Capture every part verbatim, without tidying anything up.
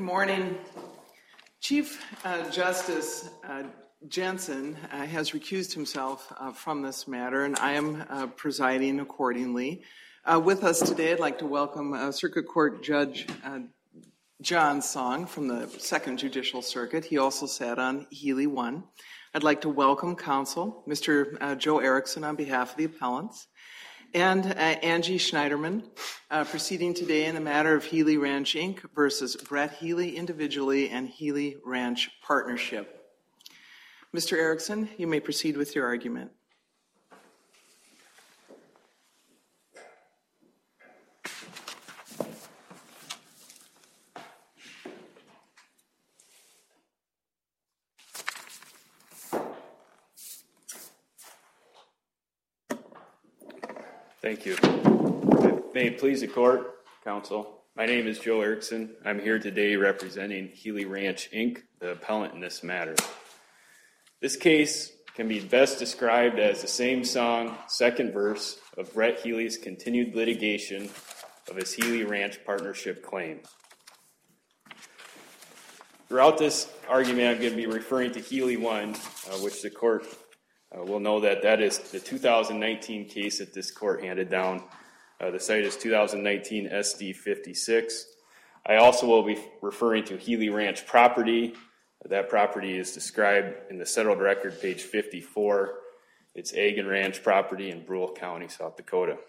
morning. Chief uh, Justice uh, Jensen uh, has recused himself uh, from this matter, and I am uh, presiding accordingly. Uh, with us today, I'd like to welcome uh, Circuit Court Judge uh, John Song from the Second Judicial Circuit. He also sat on Healy one. I'd like to welcome counsel, Mister Uh, Joe Erickson, on behalf of the appellants, and uh, Angie Schneiderman, uh, proceeding today in the matter of Healy Ranch, Incorporated versus Brett Healy individually and Healy Ranch Partnership. Mister Erickson, you may proceed with your argument. Thank you. May it please the court, counsel. My name is Joe Erickson. I'm here today representing Healy Ranch, Incorporated, the appellant in this matter. This case can be best described as the same song, second verse, of Brett Healy's continued litigation of his Healy Ranch Partnership claim. Throughout this argument, I'm going to be referring to Healy one, uh, which the court Uh, we'll know that that is the two thousand nineteen case that this court handed down. Uh, the site is two thousand nineteen S D fifty-six. I also will be referring to Healy Ranch property. That property is described in the settled record, page fifty-four. It's Agan Ranch property in Brule County, South Dakota.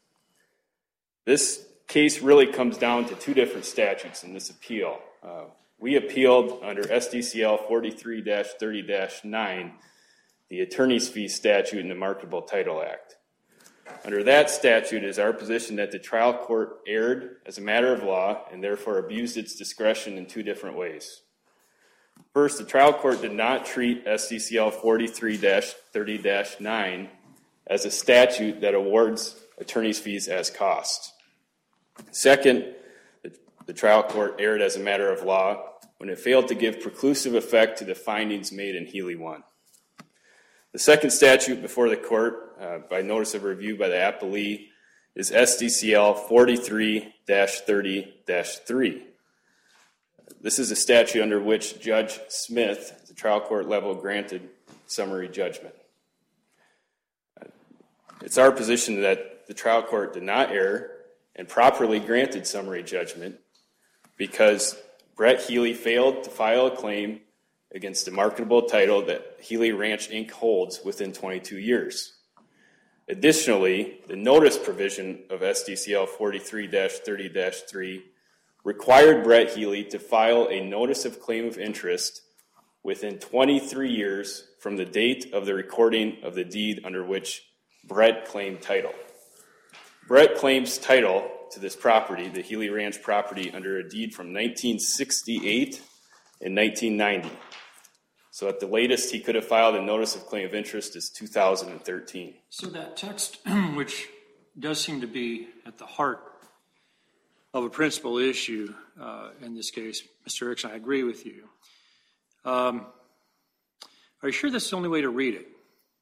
This case really comes down to two different statutes in this appeal. Uh, we appealed under S D C L forty-three dash thirty dash nine, the attorney's fee statute in the Marketable Title Act. Under that statute, it is our position that the trial court erred as a matter of law and therefore abused its discretion in two different ways. First, the trial court did not treat S D C L forty-three dash thirty dash nine as a statute that awards attorney's fees as costs. Second, the, the trial court erred as a matter of law when it failed to give preclusive effect to the findings made in Healy one. The second statute before the court, uh, by notice of review by the appellee, is S D C L forty-three dash thirty dash three. This is a statute under which Judge Smith, at the trial court level, granted summary judgment. Uh, it's our position that the trial court did not err and properly granted summary judgment because Brett Healy failed to file a claim against the marketable title that Healy Ranch, Incorporated holds within twenty-two years. Additionally, the notice provision of S D C L forty-three dash thirty dash three required Brett Healy to file a notice of claim of interest within twenty-three years from the date of the recording of the deed under which Brett claimed title. Brett claims title to this property, the Healy Ranch property, under a deed from nineteen sixty-eight and nineteen ninety. So at the latest, he could have filed a notice of claim of interest is two thousand thirteen. So that text, which does seem to be at the heart of a principal issue uh, in this case, Mister Erickson, I agree with you. Um, are you sure this is the only way to read it?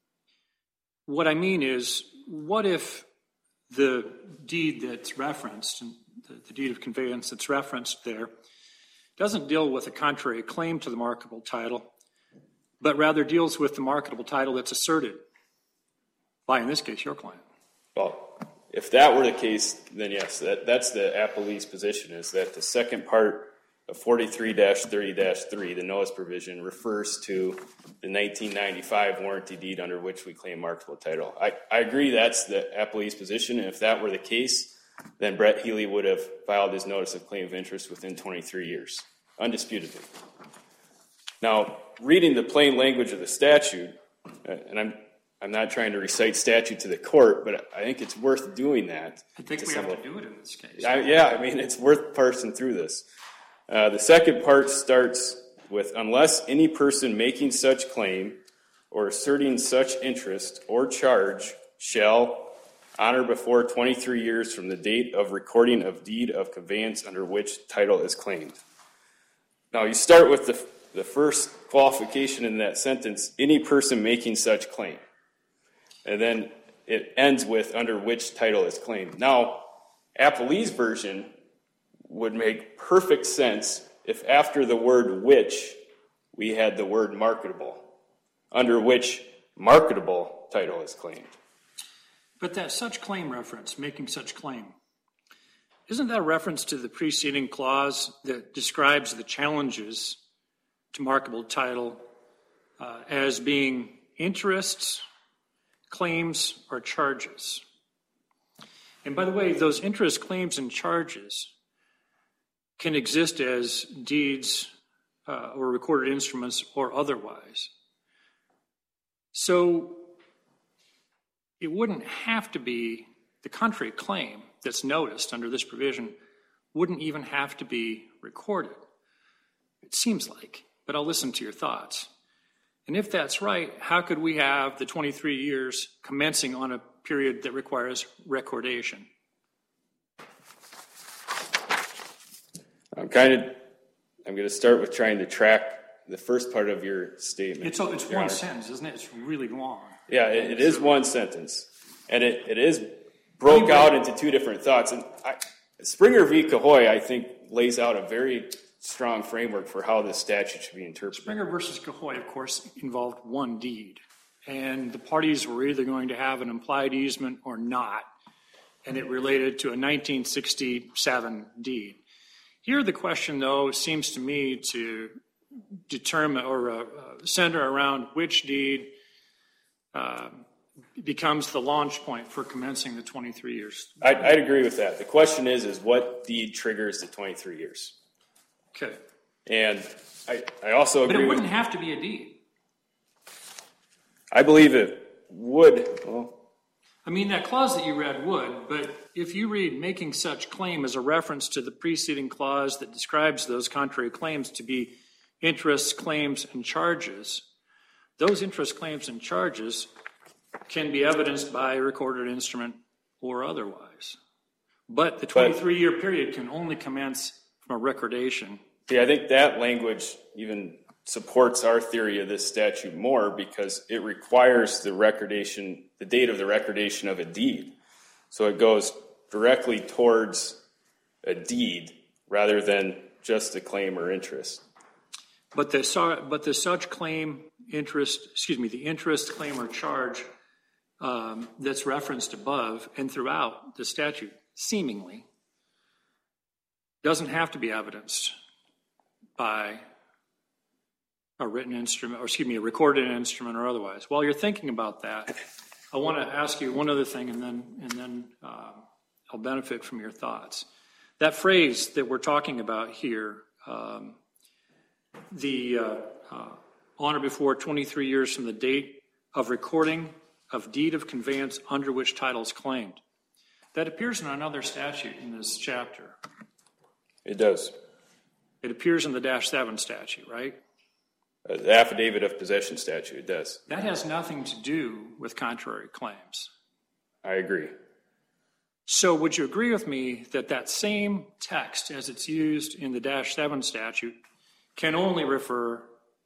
What I mean is, what if the deed that's referenced, and the, the deed of conveyance that's referenced there, doesn't deal with a contrary claim to the marketable title, but rather deals with the marketable title that's asserted by, in this case, your client? Well, if that were the case, then yes, that, that's the appellee's position, is that the second part of forty-three dash thirty dash three, the notice provision, refers to the nineteen ninety-five warranty deed under which we claim marketable title. I, I agree that's the appellee's position, and if that were the case, then Brett Healy would have filed his notice of claim of interest within twenty-three years, undisputedly. Now, reading the plain language of the statute, and I'm I'm not trying to recite statute to the court, but I think it's worth doing that. I think we have to do it in this case. I, yeah, I mean, it's worth parsing through this. Uh, the second part starts with, unless any person making such claim or asserting such interest or charge shall, on or before twenty-three years from the date of recording of deed of conveyance under which title is claimed. Now, you start with the, the first qualification in that sentence, any person making such claim. And then it ends with under which title is claimed. Now, appellee's version would make perfect sense if after the word which we had the word marketable, under which marketable title is claimed. But that such claim reference, making such claim, isn't that a reference to the preceding clause that describes the challenges to marketable title uh, as being interests, claims, or charges? And by the way, those interests, claims, and charges can exist as deeds uh, or recorded instruments or otherwise. So it wouldn't have to be the contrary claim that's noticed under this provision wouldn't even have to be recorded. It seems like, but I'll listen to your thoughts. And if that's right, how could we have the twenty-three years commencing on a period that requires recordation? I'm kind of, I'm going to start with trying to track the first part of your statement. It's, it's one Honor. sentence, isn't it? It's really long. Yeah, it, it is one sentence. And it, it is broke anyway. out into two different thoughts. And I, Springer v. Cahoy, I think, lays out a very strong framework for how this statute should be interpreted. Springer versus Cahoy, of course, involved one deed. And the parties were either going to have an implied easement or not. And it related to a nineteen sixty-seven deed. Here, the question, though, seems to me to determine or uh, center around which deed uh, becomes the launch point for commencing the twenty-three years. I, I'd agree with that. The question is, is what deed triggers the twenty-three years? Okay. And I, I also agree But it wouldn't with, have to be a deed. I believe it would. Well, I mean, that clause that you read would, but if you read making such claim as a reference to the preceding clause that describes those contrary claims to be interests, claims, and charges, those interests, claims, and charges can be evidenced by a recorded instrument or otherwise. But the twenty-three year period can only commence from a recordation. Yeah, I think that language even supports our theory of this statute more because it requires the recordation, the date of the recordation of a deed. So it goes directly towards a deed rather than just a claim or interest. But the, but the such claim, interest, excuse me, the interest, claim, or charge um, that's referenced above and throughout the statute, seemingly, doesn't have to be evidenced by a written instrument, or excuse me, a recorded instrument or otherwise. While you're thinking about that, I want to ask you one other thing, and then and then uh, I'll benefit from your thoughts. That phrase that we're talking about here, um, the uh, uh, on or before twenty-three years from the date of recording of deed of conveyance under which title is claimed, that appears in another statute in this chapter. It does. It appears in the dash seven statute, right? Uh, the affidavit of possession statute, it does. That has nothing to do with contrary claims. I agree. So would you agree with me that that same text as it's used in the dash seven statute can only refer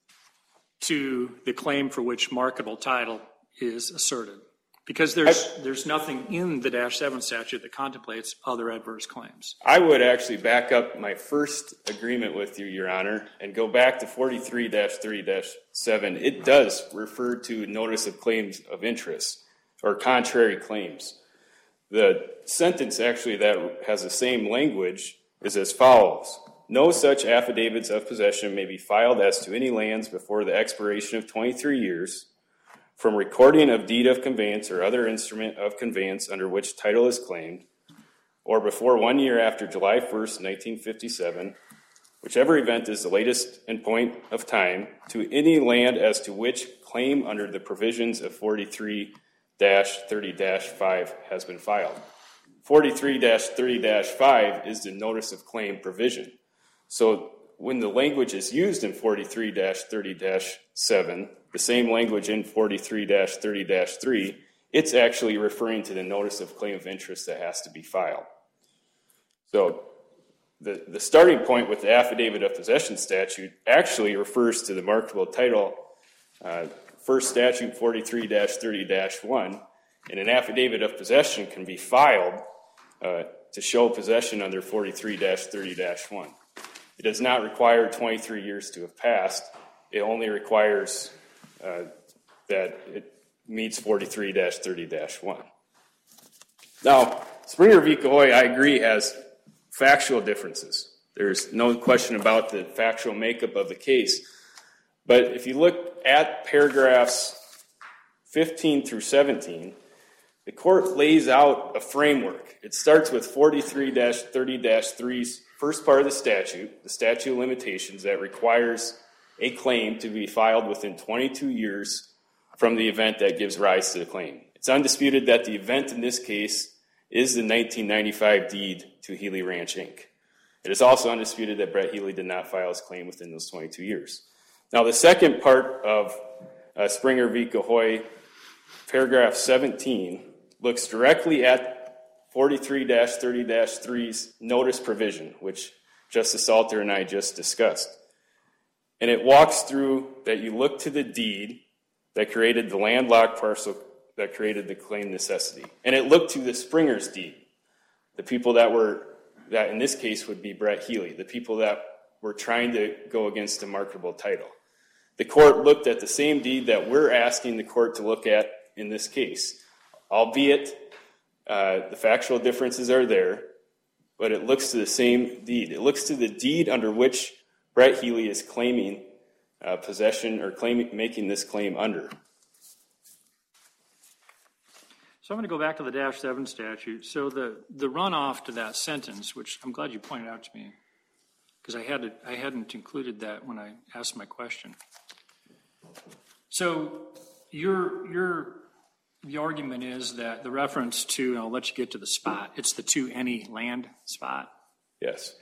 to the claim for which marketable title is asserted? Because there's I, there's nothing in the dash seven statute that contemplates other adverse claims. I would actually back up my first agreement with you, Your Honor, and go back to forty-three dash thirty dash seven. It does refer to notice of claims of interest or contrary claims. The sentence actually that has the same language is as follows. No such affidavits of possession may be filed as to any lands before the expiration of twenty-three years from recording of deed of conveyance or other instrument of conveyance under which title is claimed, or before one year after July first, nineteen fifty-seven, whichever event is the latest in point of time, to any land as to which claim under the provisions of forty-three dash thirty dash five has been filed. forty-three dash thirty dash five is the notice of claim provision. So when the language is used in forty-three dash thirty dash seven, the same language in forty-three dash thirty dash three, it's actually referring to the notice of claim of interest that has to be filed. So the, the starting point with the affidavit of possession statute actually refers to the marketable title, uh, first statute forty-three dash thirty dash one, and an affidavit of possession can be filed uh, to show possession under forty-three dash thirty dash one. It does not require twenty-three years to have passed. It only requires uh, that it meets forty-three dash thirty dash one. Now, Springer v. Cahoy, I agree, has factual differences. There's no question about the factual makeup of the case. But if you look at paragraphs fifteen through seventeen, the court lays out a framework. It starts with forty-three dash thirty dash three's first part of the statute, the statute of limitations that requires a claim to be filed within twenty-two years from the event that gives rise to the claim. It's undisputed that the event in this case is the nineteen ninety-five deed to Healy Ranch, Incorporated. It is also undisputed that Brett Healy did not file his claim within those twenty-two years. Now, the second part of uh, Springer v. Cahoy, paragraph seventeen, looks directly at forty-three dash thirty dash three's notice provision, which Justice Salter and I just discussed. And it walks through that you look to the deed that created the landlocked parcel that created the claim necessity. And it looked to the Springer's deed, the people that were, that in this case would be Brett Healy, the people that were trying to go against a marketable title. The court looked at the same deed that we're asking the court to look at in this case, albeit uh, the factual differences are there, but it looks to the same deed. It looks to the deed under which Brett Healy is claiming uh, possession or claiming, making this claim under. So I'm going to go back to the dash seven statute. So the, the runoff to that sentence, which I'm glad you pointed out to me, because I had I hadn't included that when I asked my question. So your your the argument is that the reference to, and I'll let you get to the spot, it's the to any land spot. Yes.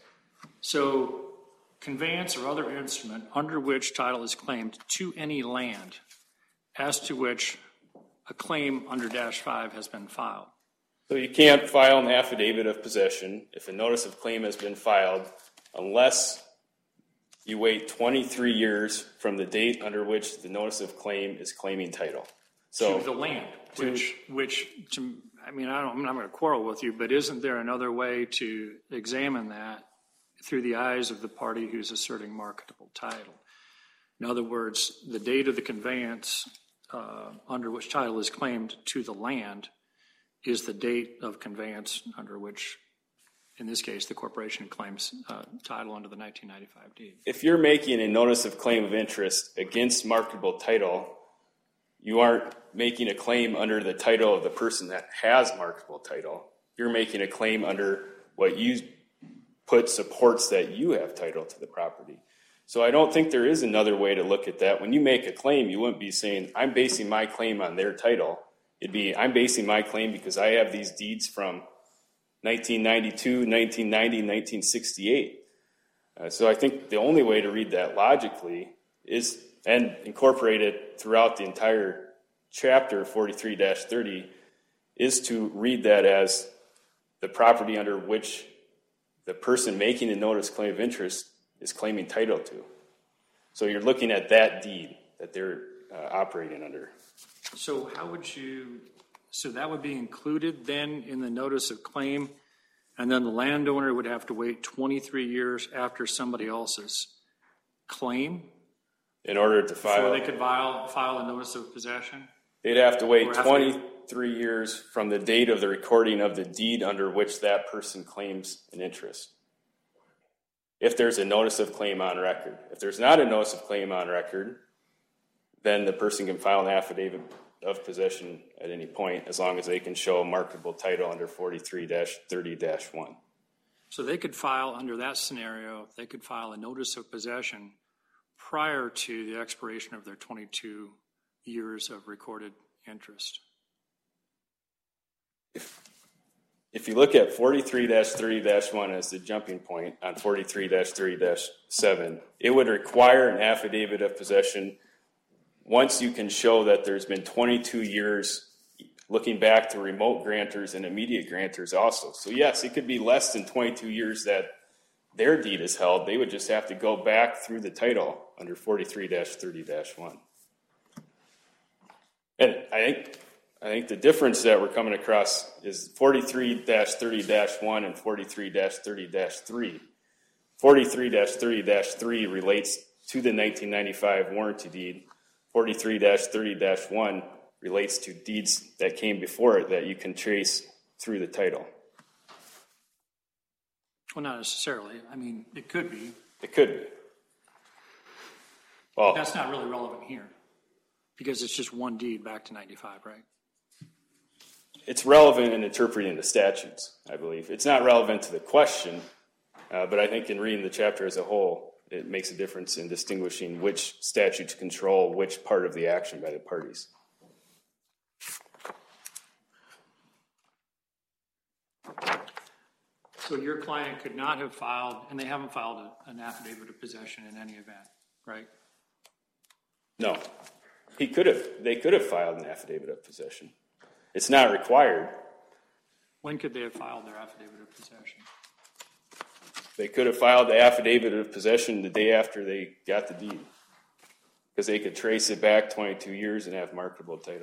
So conveyance or other instrument under which title is claimed to any land as to which a claim under dash five has been filed. So you can't file an affidavit of possession if a notice of claim has been filed unless you wait twenty-three years from the date under which the notice of claim is claiming title. So to the land, which, which to, I mean, I don't, I'm not going to quarrel with you, but isn't there another way to examine that through the eyes of the party who's asserting marketable title? In other words, the date of the conveyance uh, under which title is claimed to the land is the date of conveyance under which, in this case, the corporation claims uh, title under the nineteen ninety-five deed. If you're making a notice of claim of interest against marketable title, you aren't making a claim under the title of the person that has marketable title. You're making a claim under what you put supports that you have title to the property. So I don't think there is another way to look at that. When you make a claim, you wouldn't be saying, I'm basing my claim on their title. It'd be, I'm basing my claim because I have these deeds from nineteen ninety-two, nineteen ninety, nineteen sixty-eight. Uh, so I think the only way to read that logically is, and incorporate it throughout the entire chapter forty-three dash thirty, is to read that as the property under which the person making the notice claim of interest is claiming title to. So you're looking at that deed that they're uh, operating under. So how would you, so that would be included then in the notice of claim, and then the landowner would have to wait twenty-three years after somebody else's claim In order to file, before they could file, file a notice of possession? they'd have to wait Or after- twenty-three years from the date of the recording of the deed under which that person claims an interest, if there's a notice of claim on record. If there's not a notice of claim on record, then the person can file an affidavit of possession at any point as long as they can show a marketable title under forty-three dash thirty dash one. So they could file, under that scenario, they could file a notice of possession prior to the expiration of their twenty-two years of recorded interest. If, if you look at forty-three dash thirty dash one as the jumping point on forty-three dash thirty dash seven, it would require an affidavit of possession once you can show that there's been twenty-two years looking back to remote grantors and immediate grantors also. So yes, it could be less than twenty-two years that their deed is held. They would just have to go back through the title under forty-three dash thirty dash one. And I think I think the difference that we're coming across is forty-three dash thirty dash one and forty-three dash thirty dash three. forty-three thirty three relates to the nineteen ninety-five warranty deed. forty-three thirty one relates to deeds that came before it that you can trace through the title. Well, not necessarily. I mean, it could be. It could be. Well, that's not really relevant here because it's just one deed back to ninety-five, right? It's relevant in interpreting the statutes, I believe. It's not relevant to the question, uh, but I think in reading the chapter as a whole, it makes a difference in distinguishing which statutes control which part of the action by the parties. So your client could not have filed, and they haven't filed a, an affidavit of possession in any event, right? No. He could have. They could have filed an affidavit of possession. It's not required. When could they have filed their affidavit of possession? They could have filed the affidavit of possession the day after they got the deed, because they could trace it back twenty-two years and have marketable title.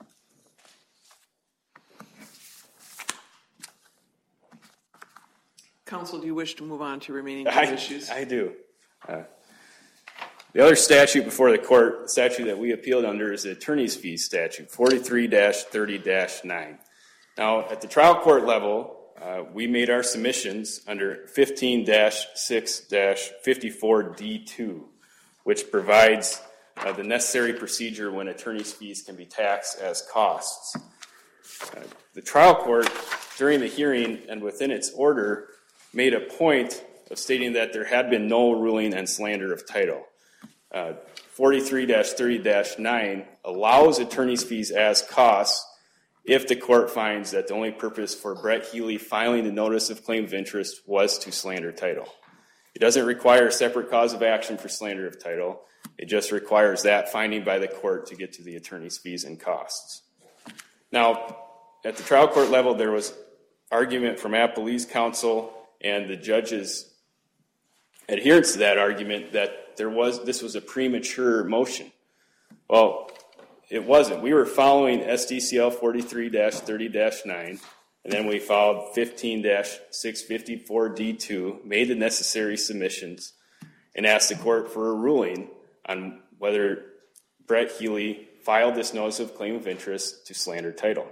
Counsel, do you wish to move on to remaining I, issues? I do. Uh, the other statute before the court, the statute that we appealed under, is the attorney's fees statute, forty-three thirty nine. Now, at the trial court level, uh, we made our submissions under fifteen six fifty-four D two, which provides uh, the necessary procedure when attorney's fees can be taxed as costs. Uh, the trial court, during the hearing and within its order, made a point of stating that there had been no ruling on slander of title. Uh, forty-three thirty nine allows attorney's fees as costs if the court finds that the only purpose for Brett Healy filing the notice of claim of interest was to slander title. It doesn't require a separate cause of action for slander of title. It just requires that finding by the court to get to the attorney's fees and costs. Now, at the trial court level, there was argument from Appellee's counsel and the judge's adherence to that argument that there was this was a premature motion. Well, it wasn't. We were following S D C L forty-three thirty nine, and then we followed fifteen six fifty-four D two, made the necessary submissions, and asked the court for a ruling on whether Brett Healy filed this notice of claim of interest to slander title.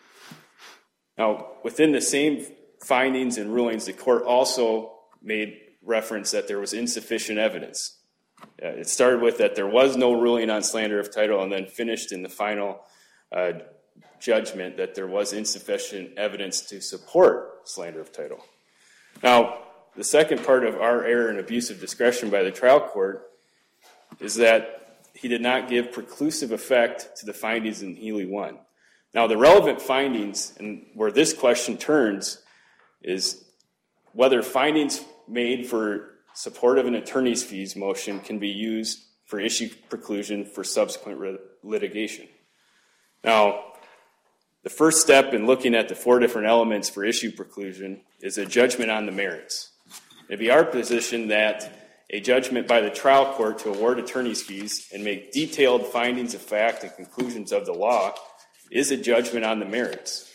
Now, within the same findings and rulings, the court also made reference that there was insufficient evidence. Uh, it started with that there was no ruling on slander of title, and then finished in the final uh, judgment that there was insufficient evidence to support slander of title. Now, the second part of our error and abuse of discretion by the trial court is that he did not give preclusive effect to the findings in Healy one. Now, the relevant findings, and where this question turns, is whether findings made for support of an attorney's fees motion can be used for issue preclusion for subsequent re- litigation. Now, the first step in looking at the four different elements for issue preclusion is a judgment on the merits. It'd be our position that a judgment by the trial court to award attorney's fees and make detailed findings of fact and conclusions of the law is a judgment on the merits.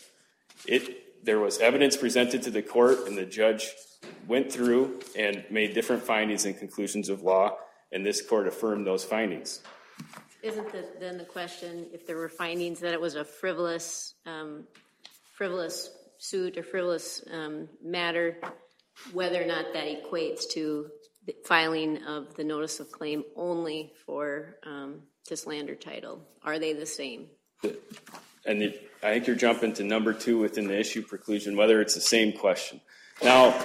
It, there was evidence presented to the court, and the judge went through and made different findings and conclusions of law, and this court affirmed those findings. Isn't the, then the question, if there were findings that it was a frivolous, um, frivolous suit or frivolous um, matter, whether or not that equates to the filing of the notice of claim only for um, to slander title? Are they the same? And it, I think you're jumping to number two within the issue preclusion, whether it's the same question. Now,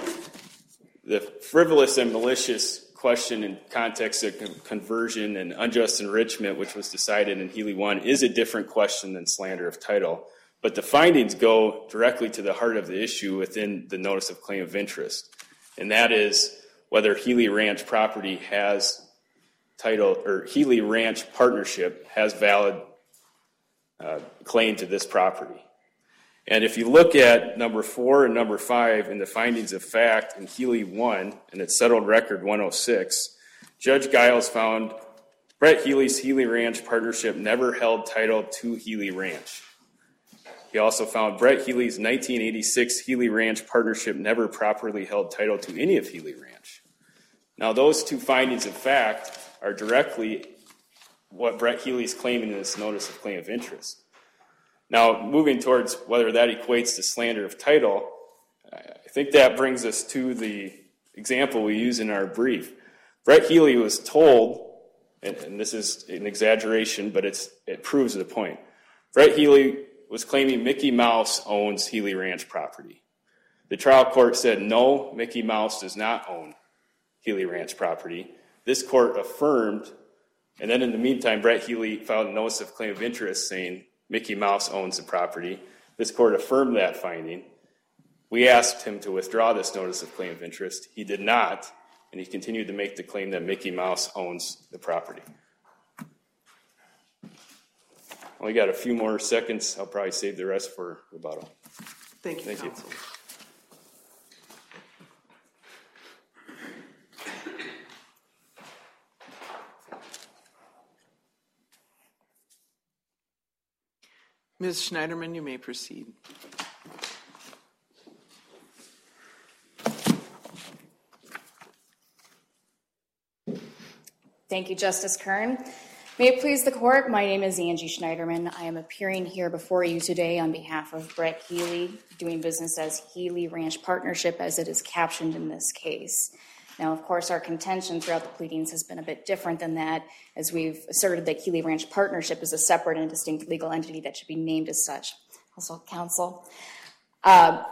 the frivolous and malicious question in context of conversion and unjust enrichment, which was decided in Healy one, is a different question than slander of title. But the findings go directly to the heart of the issue within the notice of claim of interest. And that is whether Healy Ranch property has title, or Healy Ranch partnership has valid uh, claim to this property. And if you look at number four and number five in the findings of fact in Healy one, and it's settled record one oh six, Judge Giles found Brett Healy's Healy Ranch partnership never held title to Healy Ranch. He also found Brett Healy's nineteen eighty-six Healy Ranch partnership never properly held title to any of Healy Ranch. Now, those two findings of fact are directly what Brett Healy's claiming in this notice of claim of interest. Now, moving towards whether that equates to slander of title, I think that brings us to the example we use in our brief. Brett Healy was told, and, and this is an exaggeration, but it's, it proves the point. Brett Healy was claiming Mickey Mouse owns Healy Ranch property. The trial court said, no, Mickey Mouse does not own Healy Ranch property. This court affirmed, and then in the meantime, Brett Healy filed a notice of claim of interest saying Mickey Mouse owns the property. This court affirmed that finding. We asked him to withdraw this notice of claim of interest. He did not, and he continued to make the claim that Mickey Mouse owns the property. Only got a few more seconds. I'll probably save the rest for rebuttal. Thank you, Thank you. counsel. Miz Schneiderman, you may proceed. Thank you, Justice Kern. May it please the court, my name is Angie Schneiderman. I am appearing here before you today on behalf of Brett Healy, doing business as Healy Ranch Partnership as it is captioned in this case. Now, of course, our contention throughout the pleadings has been a bit different than that, as we've asserted that Healy Ranch Partnership is a separate and distinct legal entity that should be named as such. Also, counsel. Uh,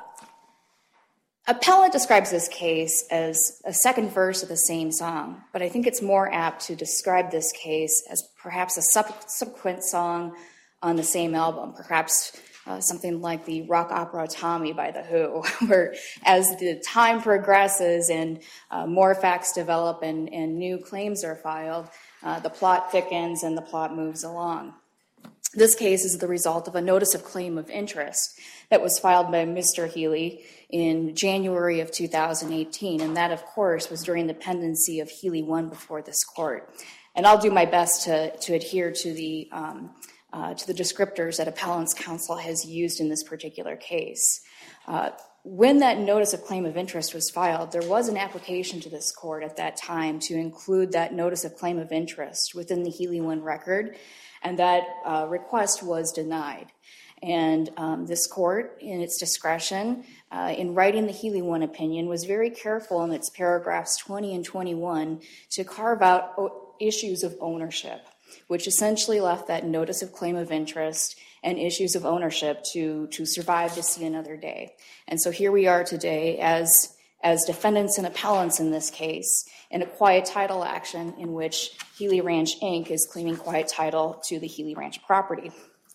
Appellant describes this case as a second verse of the same song, but I think it's more apt to describe this case as perhaps a sub subsequent song on the same album, perhaps uh, something like the rock opera Tommy by The Who, where as the time progresses and uh, more facts develop and, and new claims are filed, uh, the plot thickens and the plot moves along. This case is the result of a notice of claim of interest that was filed by Mister Healy in January of two thousand eighteen, and that, of course, was during the pendency of Healy one before this court. And I'll do my best to, to adhere to the, um, uh, to the descriptors that appellant's counsel has used in this particular case. Uh, when that notice of claim of interest was filed, there was an application to this court at that time to include that notice of claim of interest within the Healy one record, and that uh, request was denied. And um, this court, in its discretion, uh, in writing the Healy one opinion, was very careful in its paragraphs twenty and twenty-one to carve out o- issues of ownership, which essentially left that notice of claim of interest and issues of ownership to, to survive to see another day. And so here we are today as, as defendants and appellants in this case, in a quiet title action in which Healy Ranch Incorporated is claiming quiet title to the Healy Ranch property.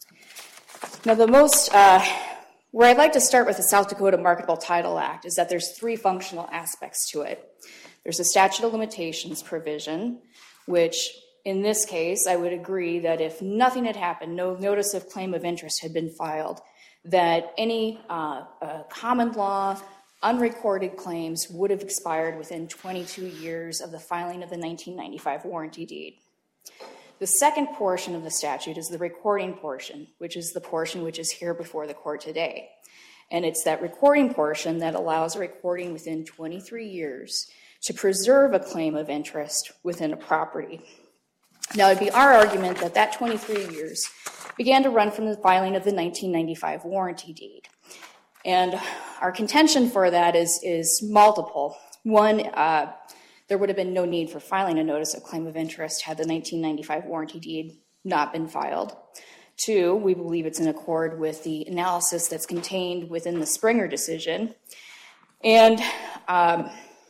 Now, the most, uh, where I'd like to start with the South Dakota Marketable Title Act is that there's three functional aspects to it. There's a statute of limitations provision, which in this case, I would agree that if nothing had happened, no notice of claim of interest had been filed, that any uh, uh, common law, unrecorded claims would have expired within twenty-two years of the filing of the nineteen ninety-five warranty deed. The second portion of the statute is the recording portion, which is the portion which is here before the court today. And it's that recording portion that allows a recording within twenty-three years to preserve a claim of interest within a property. Now, it'd be our argument that that twenty-three years began to run from the filing of the nineteen ninety-five warranty deed. And our contention for that is, is multiple. One, uh, there would have been no need for filing a notice of claim of interest had the nineteen ninety-five warranty deed not been filed. Two, we believe it's in accord with the analysis that's contained within the Springer decision. And, um,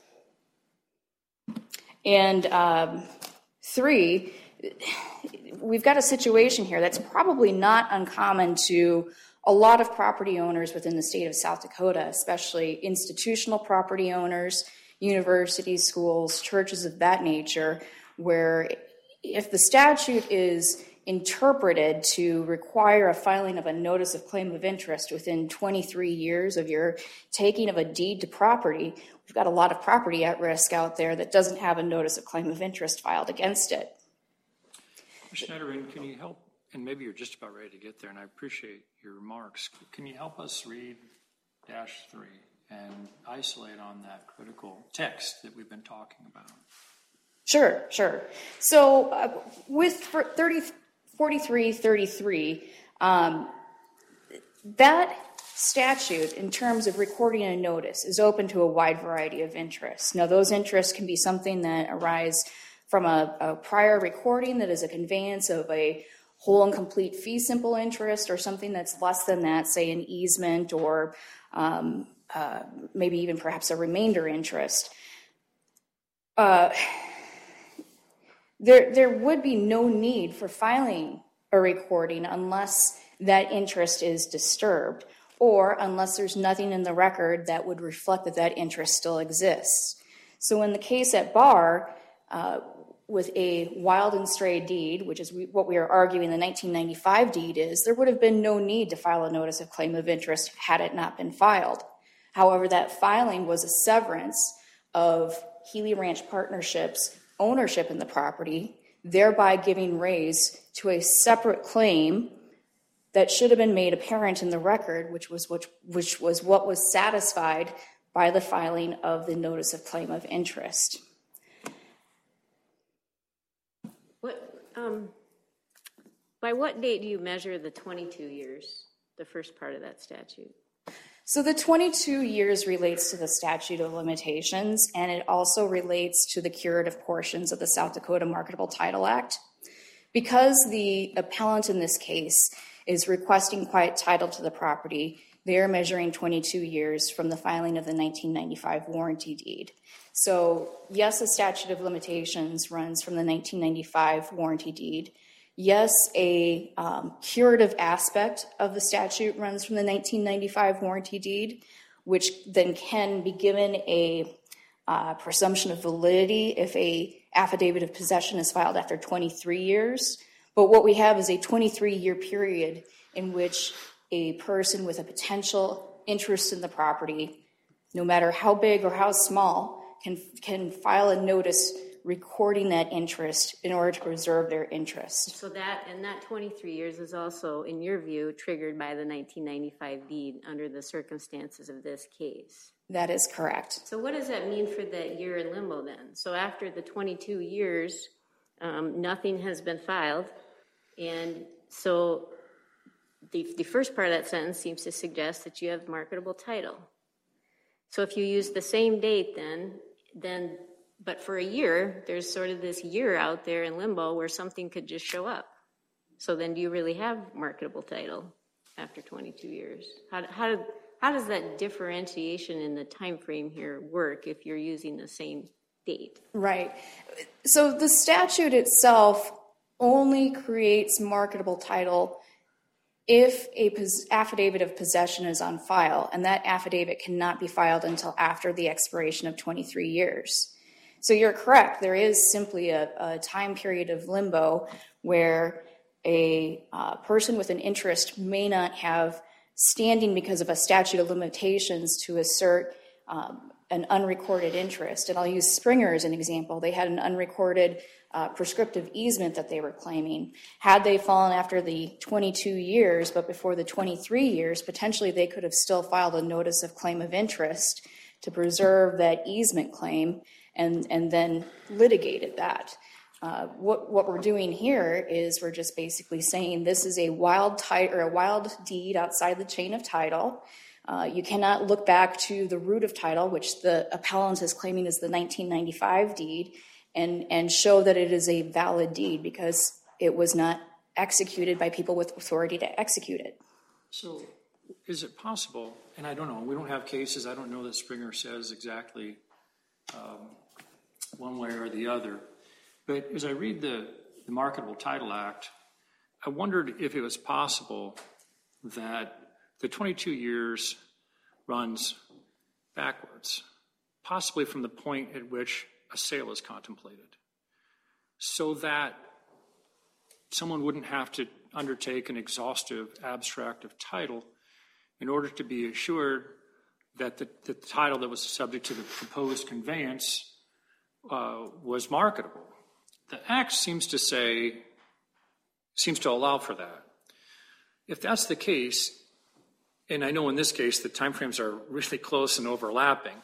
and um, three, we've got a situation here that's probably not uncommon to a lot of property owners within the state of South Dakota, especially institutional property owners, universities, schools, churches of that nature, where if the statute is interpreted to require a filing of a notice of claim of interest within twenty-three years of your taking of a deed to property, we've got a lot of property at risk out there that doesn't have a notice of claim of interest filed against it. Miz Schneiderman, can you help, and maybe you're just about ready to get there, and I appreciate your remarks. Can you help us read dash three and isolate on that critical text that we've been talking about. Sure, sure. So uh, with thirty, forty-three thirty-three, um, that statute, in terms of recording a notice, is open to a wide variety of interests. Now, those interests can be something that arise from a, a prior recording that is a conveyance of a whole and complete fee simple interest, or something that's less than that, say an easement, or um, uh, maybe even perhaps a remainder interest. Uh, there, there would be no need for filing a recording unless that interest is disturbed, or unless there's nothing in the record that would reflect that that interest still exists. So in the case at bar, uh, with a wild and stray deed, which is what we are arguing the nineteen ninety-five deed is, there would have been no need to file a notice of claim of interest had it not been filed. However, that filing was a severance of Healy Ranch Partnership's ownership in the property, thereby giving rise to a separate claim that should have been made apparent in the record, which was which, which was what was satisfied by the filing of the notice of claim of interest. What, um, by what date do you measure the twenty-two years, the first part of that statute? So the twenty-two years relates to the statute of limitations, and it also relates to the curative portions of the South Dakota Marketable Title Act. Because the appellant in this case is requesting quiet title to the property, they are measuring twenty-two years from the filing of the nineteen ninety-five warranty deed. So yes, the statute of limitations runs from the nineteen ninety-five warranty deed. Yes, a um, curative aspect of the statute runs from the nineteen ninety-five warranty deed, which then can be given a uh, presumption of validity if a affidavit of possession is filed after twenty-three years. But what we have is a twenty-three year period in which a person with a potential interest in the property, no matter how big or how small, can, can file a notice recording that interest in order to preserve their interest. So that, and that twenty-three years is also, in your view, triggered by the nineteen ninety-five deed under the circumstances of this case. That is correct. So what does that mean for that year in limbo then? So after the twenty-two years, um, nothing has been filed, and so the, the first part of that sentence seems to suggest that you have marketable title. So if you use the same date then, then but for a year, there's sort of this year out there in limbo where something could just show up. So then do you really have marketable title after twenty-two years? How, how, how does that differentiation in the time frame here work if you're using the same date? Right. So the statute itself only creates marketable title if a pos- affidavit of possession is on file, and that affidavit cannot be filed until after the expiration of twenty-three years. So you're correct. There is simply a, a time period of limbo where a uh, person with an interest may not have standing because of a statute of limitations to assert um, an unrecorded interest. And I'll use Springer as an example. They had an unrecorded uh, prescriptive easement that they were claiming. Had they fallen after the twenty-two years, but before the twenty-three years, potentially they could have still filed a notice of claim of interest to preserve that easement claim and, and then litigated that. Uh, what, what we're doing here is we're just basically saying this is a wild ti- or a wild deed outside the chain of title. Uh, you cannot look back to the root of title, which the appellant is claiming is the nineteen ninety-five deed, and, and show that it is a valid deed because it was not executed by people with authority to execute it. So is it possible, and I don't know, we don't have cases, I don't know that Springer says exactly um, one way or the other, but as I read the, the Marketable Title Act, I wondered if it was possible that the twenty-two years runs backwards, possibly from the point at which a sale is contemplated, so that someone wouldn't have to undertake an exhaustive abstract of title in order to be assured that the, the title that was subject to the proposed conveyance uh, was marketable. The Act seems to say, seems to allow for that. If that's the case, and I know in this case the timeframes are really close and overlapping,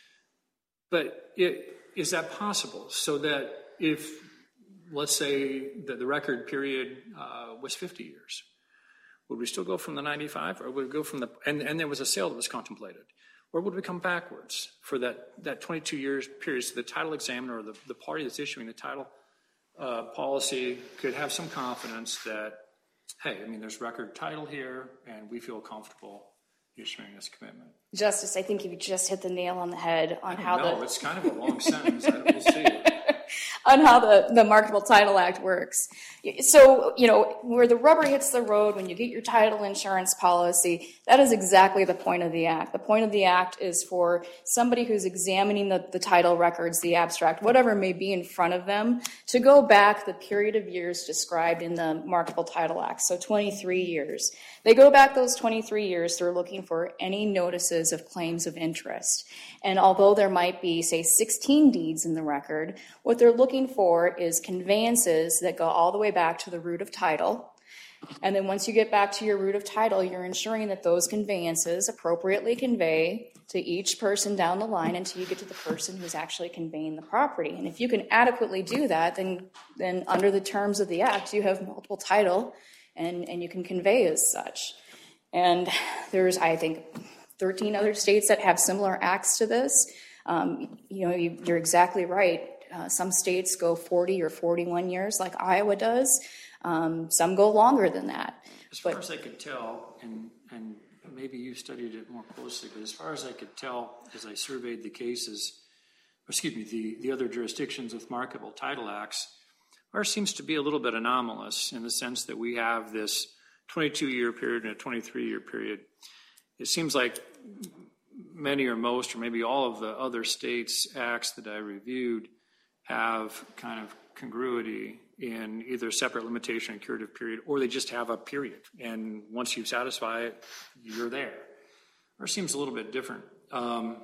but it, is that possible? So that if, let's say that the record period uh, was fifty years, would we still go from the ninety-five, or would we go from the, and, and there was a sale that was contemplated, or would we come backwards for that, that twenty-two years period so the title examiner or the, the party that's issuing the title uh, policy could have some confidence that, hey, I mean, there's record title here, and we feel comfortable issuing this commitment. Justice, I think you just hit the nail on the head on how No, the it's kind of a long sentence. I will see. on how the, the Marketable Title Act works. So, you know, where the rubber hits the road, when you get your title insurance policy, that is exactly the point of the act. The point of the act is for somebody who's examining the, the title records, the abstract, whatever may be in front of them, to go back the period of years described in the Marketable Title Act, so twenty-three years. They go back those twenty-three years, they're looking for any notices of claims of interest. And although there might be, say, sixteen deeds in the record, what they're looking for is conveyances that go all the way back to the root of title. And then once you get back to your root of title, you're ensuring that those conveyances appropriately convey to each person down the line until you get to the person who's actually conveying the property. And if you can adequately do that, then, then under the terms of the act, you have multiple title and, and you can convey as such. And there's, I think, thirteen other states that have similar acts to this. Um, you know, you, you're exactly right. Uh, some states go forty or forty-one years, like Iowa does. Um, some go longer than that. As far but, as I could tell, and, and maybe you studied it more closely, but as far as I could tell, as I surveyed the cases, or excuse me, the, the other jurisdictions with marketable title acts, ours seems to be a little bit anomalous in the sense that we have this twenty-two year period and a twenty-three year period. It seems like many or most, or maybe all of the other states' acts that I reviewed have kind of congruity in either separate limitation and curative period, or they just have a period. And once you satisfy it, you're there. Ours seems a little bit different. Um,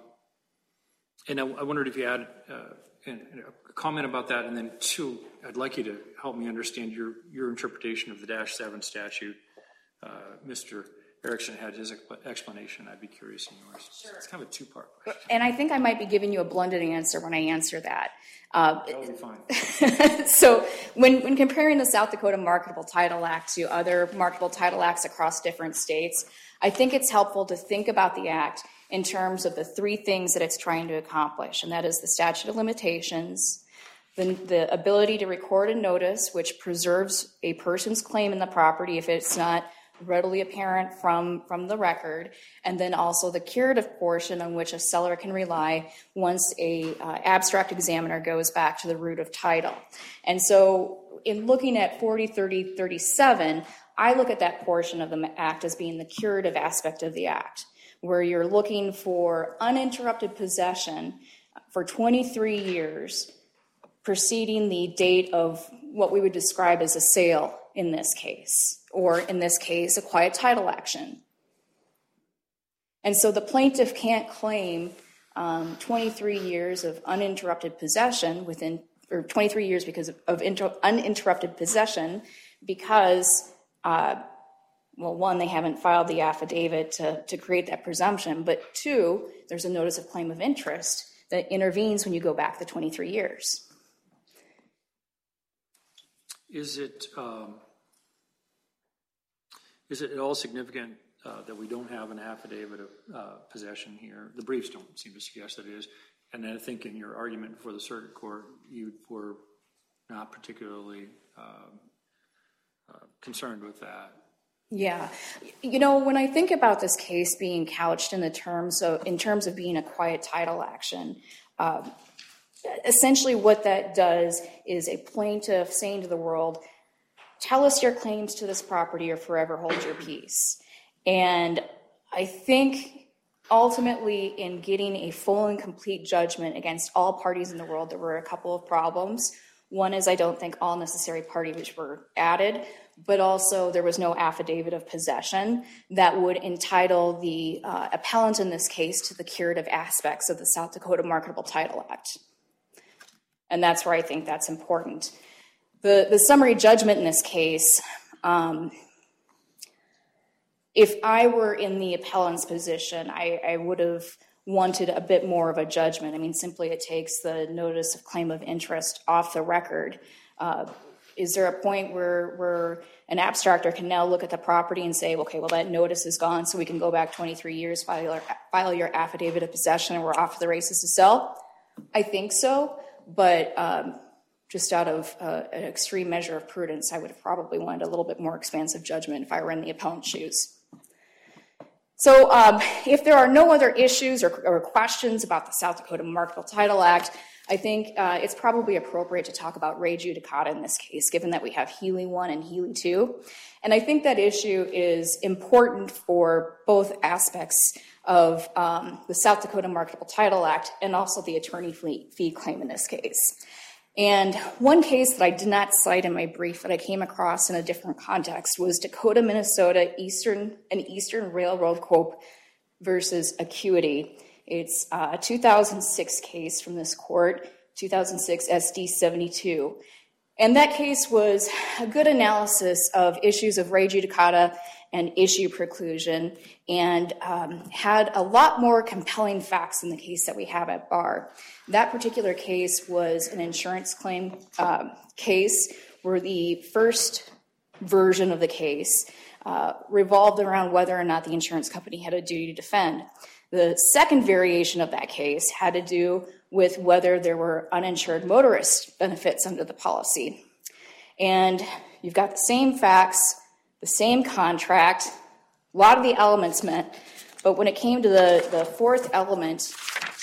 and I, I wondered if you had uh, a comment about that. And then two, I'd like you to help me understand your, your interpretation of the dash seven statute. Uh, Mister Erickson had his explanation. I'd be curious in yours. Sure. It's kind of a two-part question. And I think I might be giving you a blended answer when I answer that. Uh, that would be fine. So when, when comparing the South Dakota Marketable Title Act to other marketable title acts across different states, I think it's helpful to think about the act in terms of the three things that it's trying to accomplish, and that is the statute of limitations, the, the ability to record a notice, which preserves a person's claim in the property if it's not readily apparent from, from the record, and then also the curative portion on which a seller can rely once a uh, abstract examiner goes back to the root of title. And so in looking at forty, thirty, thirty-seven, I look at that portion of the act as being the curative aspect of the act, where you're looking for uninterrupted possession for twenty-three years preceding the date of what we would describe as a sale in this case, or in this case, a quiet title action. And so the plaintiff can't claim um, twenty-three years of uninterrupted possession within, or twenty-three years because of, of inter, uninterrupted possession because, uh, well, one, they haven't filed the affidavit to, to create that presumption, but two, there's a notice of claim of interest that intervenes when you go back the twenty-three years. Is it um, is it at all significant uh, that we don't have an affidavit of uh, possession here? The briefs don't seem to suggest that it is. And I think in your argument before the circuit court, you were not particularly um, uh, concerned with that. Yeah, you know, when I think about this case being couched in the terms of in terms of being a quiet title action, uh, essentially what that does is a plaintiff saying to the world, tell us your claims to this property or forever hold your peace. And I think ultimately in getting a full and complete judgment against all parties in the world, there were a couple of problems. One is I don't think all necessary parties were added, but also there was no affidavit of possession that would entitle the uh, appellant in this case to the curative aspects of the South Dakota Marketable Title Act. And that's where I think that's important. The, the summary judgment in this case, um, if I were in the appellant's position, I, I would have wanted a bit more of a judgment. I mean, simply it takes the notice of claim of interest off the record. Uh, is there a point where, where an abstractor can now look at the property and say, okay, well, that notice is gone, so we can go back twenty-three years, file your, file your affidavit of possession, and we're off to the races to sell? I think so, but um, just out of uh, an extreme measure of prudence, I would have probably wanted a little bit more expansive judgment if I were in the appellant's shoes. So um, if there are no other issues or, or questions about the South Dakota Marketable Title Act, I think uh, it's probably appropriate to talk about res judicata in this case, given that we have Healy one and Healy two. And I think that issue is important for both aspects of um, the South Dakota Marketable Title Act and also the attorney fee claim in this case. And one case that I did not cite in my brief that I came across in a different context was Dakota, Minnesota, Eastern and Eastern Railroad Co. versus Acuity. It's a two thousand six case from this court, two thousand six S D seventy-two. And that case was a good analysis of issues of res judicata and issue preclusion, and um, had a lot more compelling facts than the case that we have at bar. That particular case was an insurance claim um, case where the first version of the case uh, revolved around whether or not the insurance company had a duty to defend. The second variation of that case had to do with whether there were uninsured motorist benefits under the policy. And you've got the same facts, the same contract, a lot of the elements met, but when it came to the, the fourth element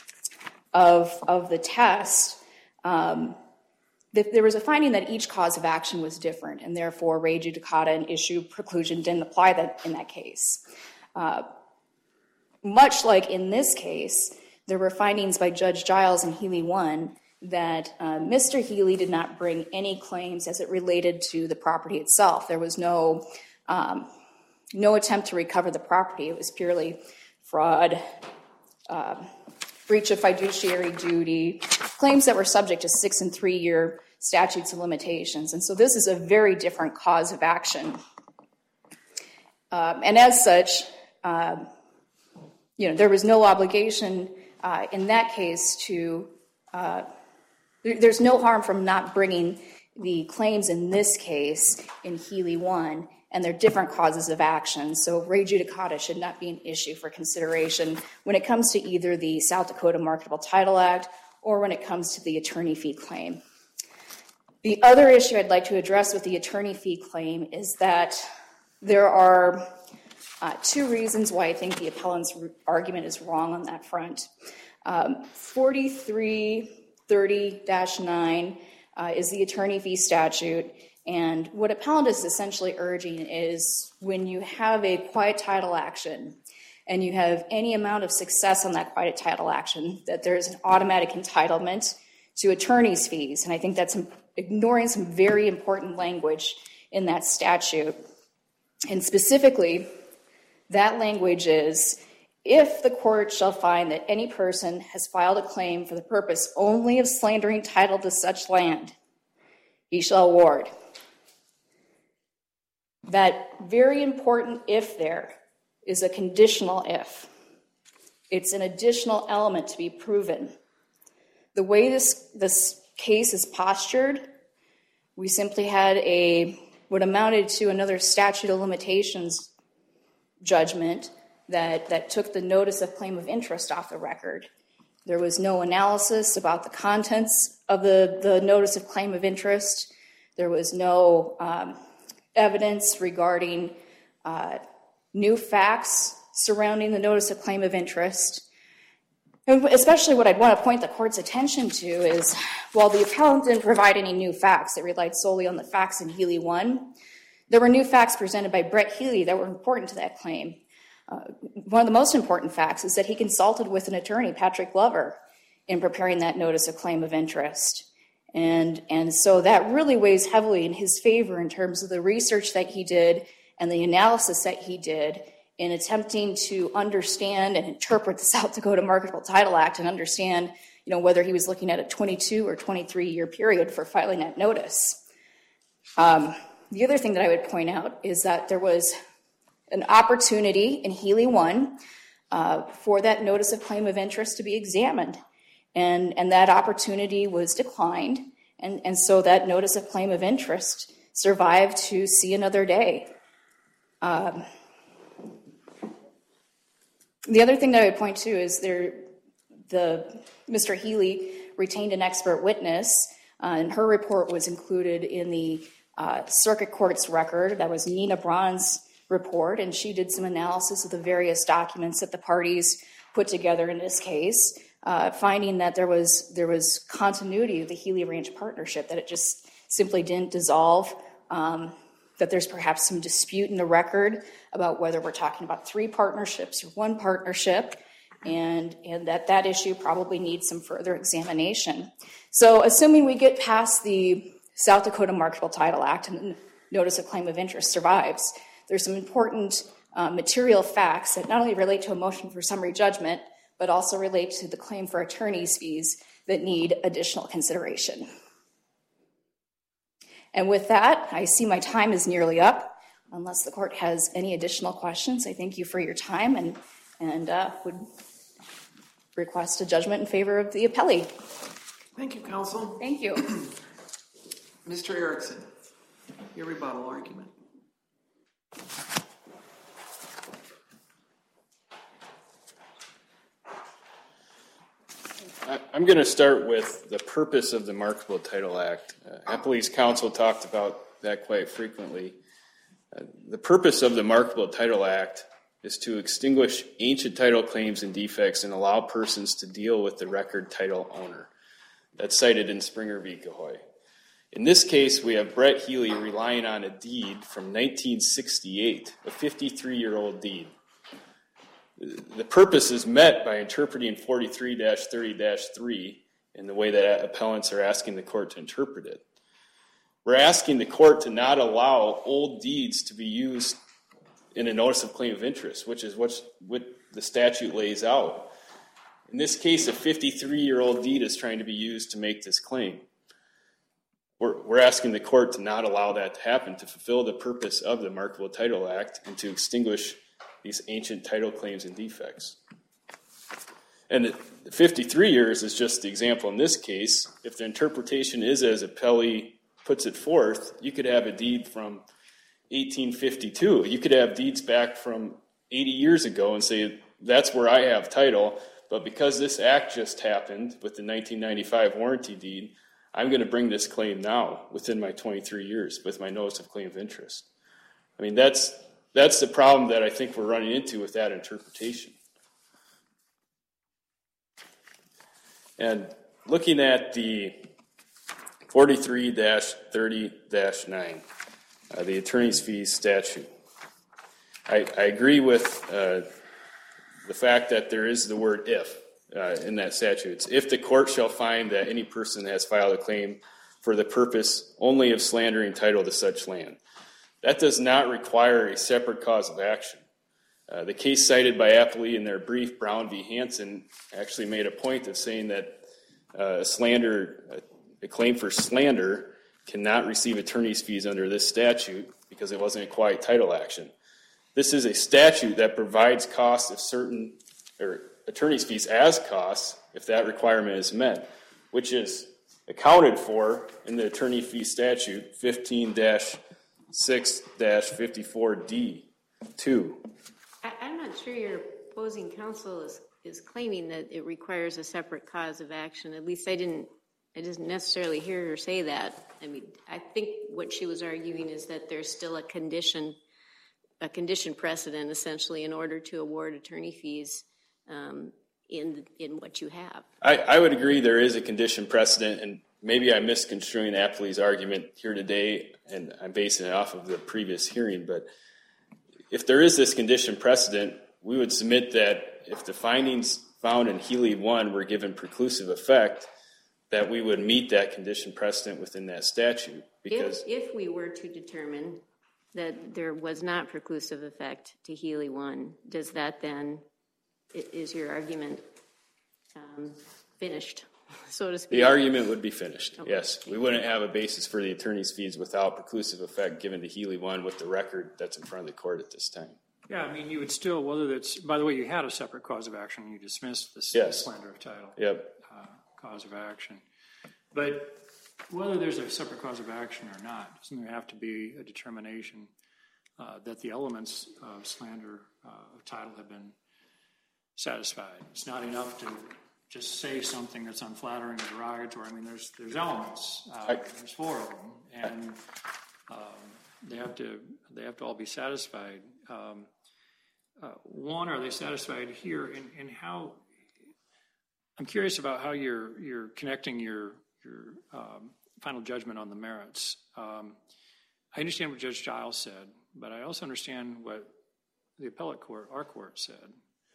of, of the test, um, th there was a finding that each cause of action was different, and therefore res judicata and issue preclusion didn't apply that in that case. Uh, much like in this case, there were findings by Judge Giles in Healy one that uh, Mister Healy did not bring any claims as it related to the property itself. There was no Um, no attempt to recover the property. It was purely fraud, uh, breach of fiduciary duty, claims that were subject to six and three year statutes of limitations. And so this is a very different cause of action. Um, and as such, uh, you know, there was no obligation uh, in that case to, uh, there, there's no harm from not bringing the claims in this case in Healy one, and they're different causes of action. So res judicata should not be an issue for consideration when it comes to either the South Dakota Marketable Title Act or when it comes to the attorney fee claim. The other issue I'd like to address with the attorney fee claim is that there are uh, two reasons why I think the appellant's argument is wrong on that front. Um, forty-three thirty dash nine uh, is the attorney fee statute. And what appellant is essentially urging is when you have a quiet title action and you have any amount of success on that quiet title action, that there is an automatic entitlement to attorney's fees. And I think that's ignoring some very important language in that statute. And specifically, that language is, if the court shall find that any person has filed a claim for the purpose only of slandering title to such land, he shall award. That very important if there is a conditional if. It's an additional element to be proven. The way this, this case is postured, we simply had a what amounted to another statute of limitations judgment that, that took the notice of claim of interest off the record. There was no analysis about the contents of the, the notice of claim of interest. There was no um, evidence regarding uh, new facts surrounding the notice of claim of interest. And especially what I'd want to point the court's attention to is, while the appellant didn't provide any new facts, it relied solely on the facts in Healy one, there were new facts presented by Brett Healy that were important to that claim. Uh, one of the most important facts is that he consulted with an attorney, Patrick Glover, in preparing that notice of claim of interest. And, and so that really weighs heavily in his favor in terms of the research that he did and the analysis that he did in attempting to understand and interpret the South Dakota Marketable Title Act and understand, you know, whether he was looking at a twenty-two or twenty-three year period for filing that notice. Um, the other thing that I would point out is that there was an opportunity in Healy one uh, for that notice of claim of interest to be examined. And, and that opportunity was declined. And, and so that notice of claim of interest survived to see another day. Um, the other thing that I would point to is there, the Mister Healy retained an expert witness, uh, and her report was included in the uh, circuit court's record. That was Nina Braun's report, and she did some analysis of the various documents that the parties put together in this case, uh, finding that there was there was continuity of the Healy Ranch partnership, that it just simply didn't dissolve, um, that there's perhaps some dispute in the record about whether we're talking about three partnerships or one partnership, and, and that that issue probably needs some further examination. So assuming we get past the South Dakota Marketable Title Act and the notice of claim of interest survives, there's some important uh, material facts that not only relate to a motion for summary judgment, but also relate to the claim for attorney's fees that need additional consideration. And with that, I see my time is nearly up. Unless the court has any additional questions, I thank you for your time and, and uh, would request a judgment in favor of the appellee. Thank you, counsel. Thank you. Mister Erickson, your rebuttal argument. I'm going to start with the purpose of the Marketable Title Act. Uh, Appellee's counsel talked about that quite frequently. Uh, the purpose of the Marketable Title Act is to extinguish ancient title claims and defects and allow persons to deal with the record title owner. That's cited in Springer v. Cahoy. In this case, we have Brett Healy relying on a deed from nineteen sixty-eight, a fifty-three-year-old deed. The purpose is met by interpreting forty-three dash thirty dash three in the way that appellants are asking the court to interpret it. We're asking the court to not allow old deeds to be used in a notice of claim of interest, which is what the statute lays out. In this case, a fifty-three-year-old deed is trying to be used to make this claim. We're, we're asking the court to not allow that to happen, to fulfill the purpose of the Marketable Title Act and to extinguish these ancient title claims and defects. And the fifty-three years is just the example in this case. If the interpretation is as appellee puts it forth, you could have a deed from eighteen fifty-two. You could have deeds back from eighty years ago and say, that's where I have title, but because this act just happened with the nineteen ninety-five warranty deed, I'm going to bring this claim now within my twenty-three years with my notice of claim of interest. I mean, that's that's the problem that I think we're running into with that interpretation. And looking at the forty-three dash thirty dash nine, uh, the attorney's fees statute, I, I agree with uh, the fact that there is the word if uh, in that statute. It's if the court shall find that any person has filed a claim for the purpose only of slandering title to such land. That does not require a separate cause of action. Uh, the case cited by appellee in their brief, Brown v. Hansen, actually made a point of saying that uh, slander, uh, a claim for slander cannot receive attorney's fees under this statute because it wasn't a quiet title action. This is a statute that provides costs of certain, or attorney's fees as costs if that requirement is met, which is accounted for in the attorney fee statute fifteen dash six dash fifty-four D two. I, I'm not sure your opposing counsel is, is claiming that it requires a separate cause of action. At least I didn't, I didn't necessarily hear her say that. I mean, I think what she was arguing is that there's still a condition, a condition precedent essentially in order to award attorney fees um, in in what you have. I, I would agree there is a condition precedent, and maybe I'm misconstruing appellee's argument here today, and I'm basing it off of the previous hearing, but if there is this condition precedent, we would submit that if the findings found in Healy one were given preclusive effect, that we would meet that condition precedent within that statute. Because if, if we were to determine that there was not preclusive effect to Healy one, does that then, is your argument um, finished, so to speak? The argument would be finished, okay. Yes. We wouldn't have a basis for the attorney's fees without preclusive effect given to Healy one with the record that's in front of the court at this time. Yeah, I mean, you would still, whether that's, by the way, you had a separate cause of action, you dismissed the Yes. slander of title Yep. uh, cause of action. But whether there's a separate cause of action or not, doesn't there have to be a determination uh, that the elements of slander uh, of title have been satisfied? It's not enough to just say something that's unflattering or derogatory. I mean, there's there's elements. Uh, I, there's four of them, and um, they have to they have to all be satisfied. Um, uh, one, are they satisfied here? And, and how? I'm curious about how you're you're connecting your your um, final judgment on the merits. Um, I understand what Judge Giles said, but I also understand what the appellate court, our court, said.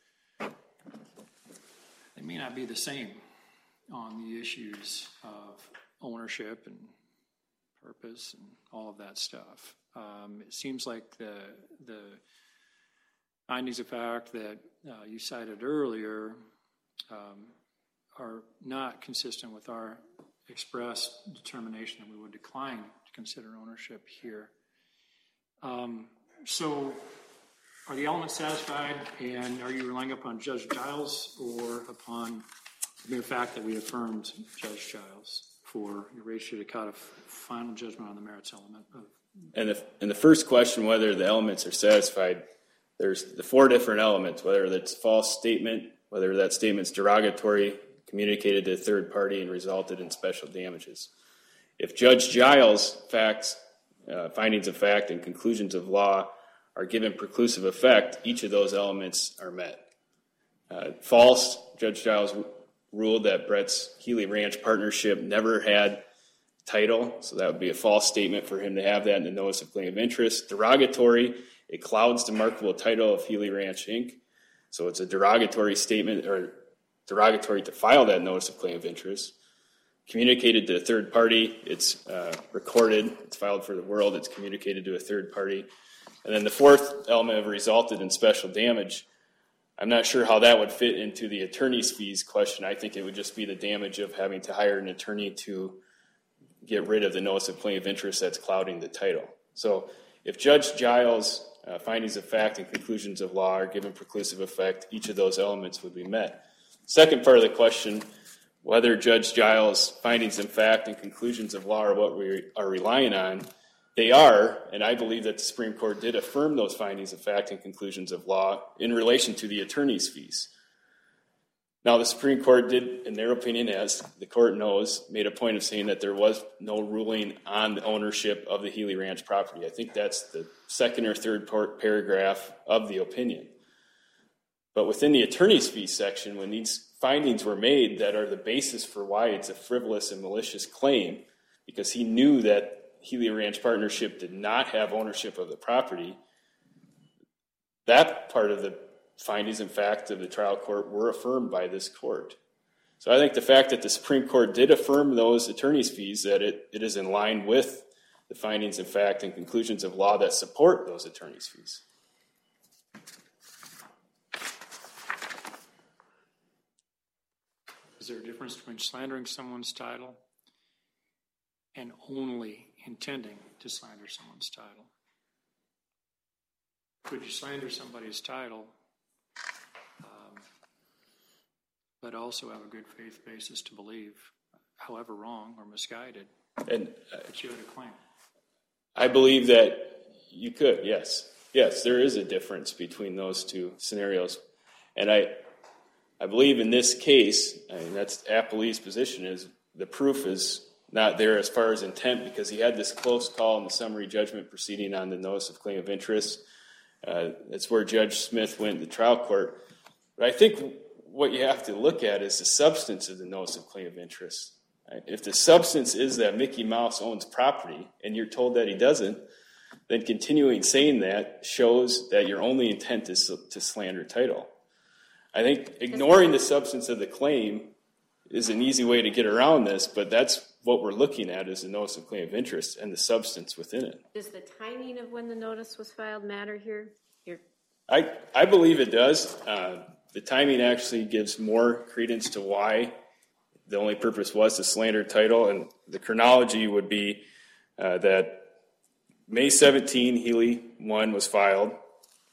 They may not be the same on the issues of ownership and purpose and all of that stuff. Um, it seems like the the findings of fact that uh, you cited earlier um, are not consistent with our express determination that we would decline to consider ownership here. Um, so are the elements satisfied, and are you relying upon Judge Giles or upon the mere fact that we affirmed Judge Giles for your res judicata final judgment on the merits element? Of and, the, and the first question, whether the elements are satisfied, there's the four different elements, whether that's false statement, whether that statement's derogatory, communicated to a third party, and resulted in special damages. If Judge Giles' facts, uh, findings of fact and conclusions of law are given preclusive effect, each of those elements are met. Uh, false, Judge Giles ruled that Brett's Healy Ranch partnership never had title, so that would be a false statement for him to have that in the notice of claim of interest. Derogatory, it clouds the marketable title of Healy Ranch Incorporated, so it's a derogatory statement, or derogatory to file that notice of claim of interest. Communicated to a third party, it's uh, recorded, it's filed for the world, it's communicated to a third party. And then the fourth element of resulted in special damage, I'm not sure how that would fit into the attorney's fees question. I think it would just be the damage of having to hire an attorney to get rid of the notice of claim of interest that's clouding the title. So if Judge Giles' uh, findings of fact and conclusions of law are given preclusive effect, each of those elements would be met. Second part of the question, whether Judge Giles' findings of fact and conclusions of law are what we are relying on, they are, and I believe that the Supreme Court did affirm those findings of fact and conclusions of law in relation to the attorney's fees. Now, the Supreme Court did, in their opinion, as the court knows, made a point of saying that there was no ruling on the ownership of the Healy Ranch property. I think that's the second or third part paragraph of the opinion. But within the attorney's fees section, when these findings were made that are the basis for why it's a frivolous and malicious claim, because he knew that Healy Ranch Partnership did not have ownership of the property, that part of the findings and fact of the trial court were affirmed by this court. So I think the fact that the Supreme Court did affirm those attorney's fees, that it, it is in line with the findings of fact and conclusions of law that support those attorney's fees. Is there a difference between slandering someone's title and only intending to slander someone's title? Could you slander somebody's title, um, but also have a good faith basis to believe, however wrong or misguided, And uh, that you had a claim? I believe that you could, yes. Yes, there is a difference between those two scenarios. And I I believe in this case, I mean, that's Appleby's position, is the proof is not there as far as intent, because he had this close call in the summary judgment proceeding on the notice of claim of interest. Uh, that's where Judge Smith went in the trial court. But I think what you have to look at is the substance of the notice of claim of interest. Right? If the substance is that Mickey Mouse owns property and you're told that he doesn't, then continuing saying that shows that your only intent is to slander title. I think ignoring the substance of the claim is an easy way to get around this, but that's what we're looking at, is the notice of claim of interest and the substance within it. Does the timing of when the notice was filed matter here? You're... I, I believe it does. Uh, the timing actually gives more credence to why the only purpose was to slander title, and the chronology would be uh, that May seventeenth, Healy one was filed.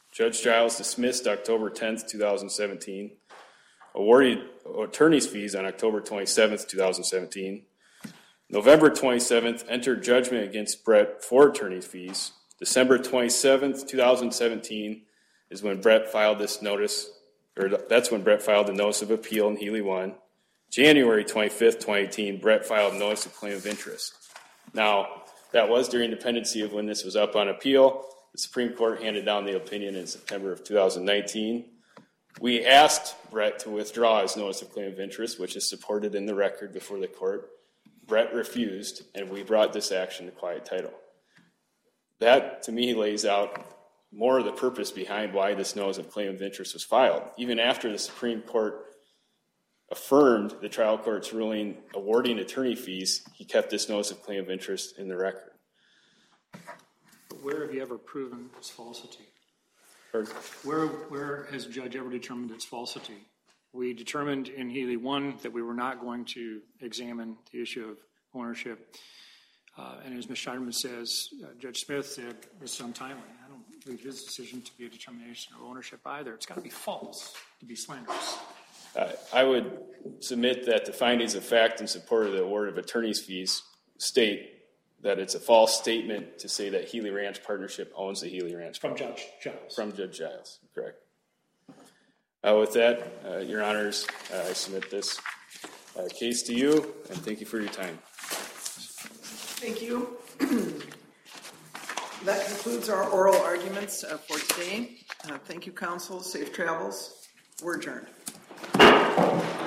Judge Giles dismissed October tenth, two thousand seventeen, awarded attorney's fees on October twenty-seventh, two thousand seventeen. November twenty-seventh, entered judgment against Brett for attorney's fees. December twenty-seventh, two thousand seventeen is when Brett filed this notice, or that's when Brett filed the notice of appeal in Healy one. January twenty-fifth, twenty eighteen, Brett filed notice of claim of interest. Now, that was during the pendency of when this was up on appeal. The Supreme Court handed down the opinion in September of two thousand nineteen. We asked Brett to withdraw his notice of claim of interest, which is supported in the record before the court. Brett refused, and we brought this action to quiet title. That, to me, lays out more of the purpose behind why this notice of claim of interest was filed. Even after the Supreme Court affirmed the trial court's ruling awarding attorney fees, he kept this notice of claim of interest in the record. But where have you ever proven its falsity? Or, Where, where has a judge ever determined its falsity? We determined in Healy one that we were not going to examine the issue of ownership. Uh, and as Miz Schneiderman says, uh, Judge Smith said it's untimely. I don't believe his decision to be a determination of ownership either. It's got to be false to be slanderous. Uh, I would submit that the findings of fact in support of the award of attorney's fees state that it's a false statement to say that Healy Ranch Partnership owns the Healy Ranch From property. Judge Giles. From Judge Giles, correct. Uh, with that, uh, Your Honors, uh, I submit this uh, case to you, and thank you for your time. Thank you. That concludes our oral arguments uh, for today. Uh, thank you, counsel. Safe travels. We're adjourned.